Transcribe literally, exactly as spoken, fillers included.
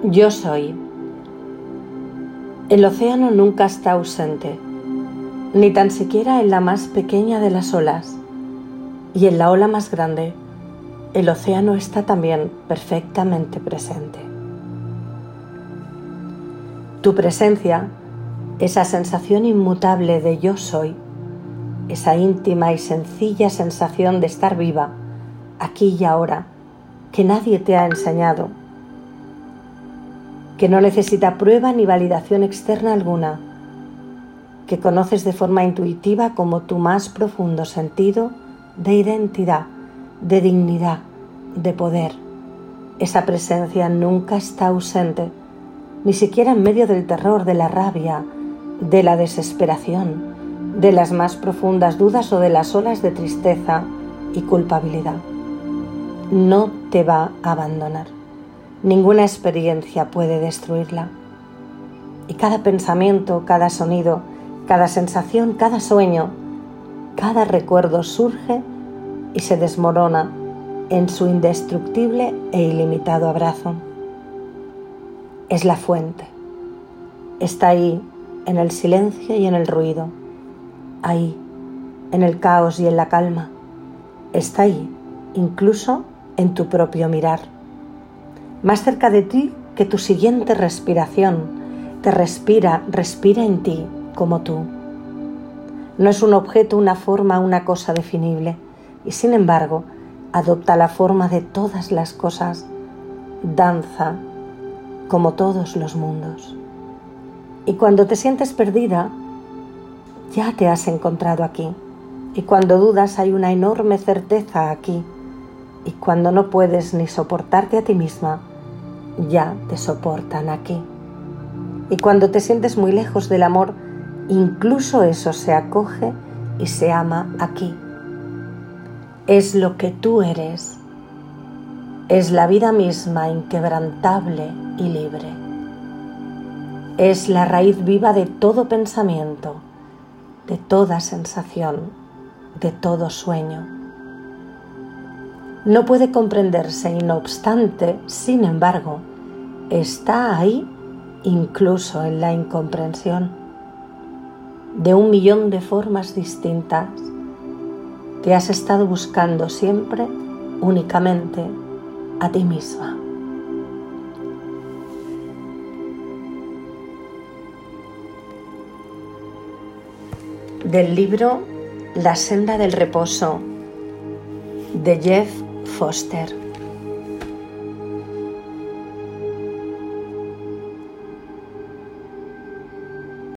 Yo soy. El océano nunca está ausente, ni tan siquiera en la más pequeña de las olas, y en la ola más grande, el océano está también perfectamente presente. Tu presencia, esa sensación inmutable de yo soy, esa íntima y sencilla sensación de estar viva, aquí y ahora, que nadie te ha enseñado, que no necesita prueba ni validación externa alguna, que conoces de forma intuitiva como tu más profundo sentido de identidad, de dignidad, de poder. Esa presencia nunca está ausente, ni siquiera en medio del terror, de la rabia, de la desesperación, de las más profundas dudas o de las olas de tristeza y culpabilidad. No te va a abandonar. Ninguna experiencia puede destruirla. Y cada pensamiento, cada sonido, cada sensación, cada sueño, cada recuerdo surge y se desmorona en su indestructible e ilimitado abrazo. Es la fuente. Está ahí, en el silencio y en el ruido. Ahí, en el caos y en la calma. Está ahí, incluso en tu propio mirar. Más cerca de ti que tu siguiente respiración. Te respira, respira en ti como tú. No es un objeto, una forma, una cosa definible, y sin embargo adopta la forma de todas las cosas, danza como todos los mundos. Y cuando te sientes perdida, ya te has encontrado aquí, y cuando dudas hay una enorme certeza aquí, y cuando no puedes ni soportarte a ti misma, ya te soportan aquí. Y cuando te sientes muy lejos del amor, incluso eso se acoge y se ama aquí. Es lo que tú eres. Es la vida misma inquebrantable y libre. Es la raíz viva de todo pensamiento, de toda sensación, de todo sueño. No puede comprenderse y no obstante, sin embargo, está ahí incluso en la incomprensión. De un millón de formas distintas, te has estado buscando siempre, únicamente, a ti misma. Del libro La senda del reposo, de Jeff Foster.